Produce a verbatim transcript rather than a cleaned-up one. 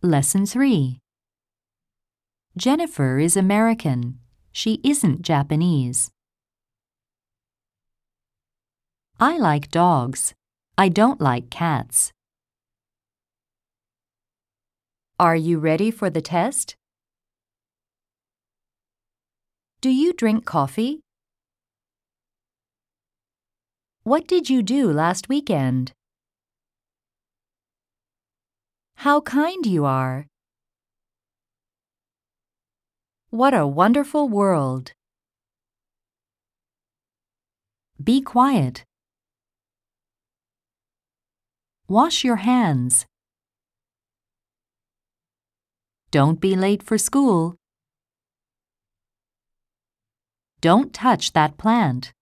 Lesson three. Jennifer is American. She isn't Japanese. I like dogs. I don't like cats. Are you ready for the test? Do you drink coffee? What did you do last weekend? How kind you are. What a wonderful world. Be quiet. Wash your hands. Don't be late for school. Don't touch that plant.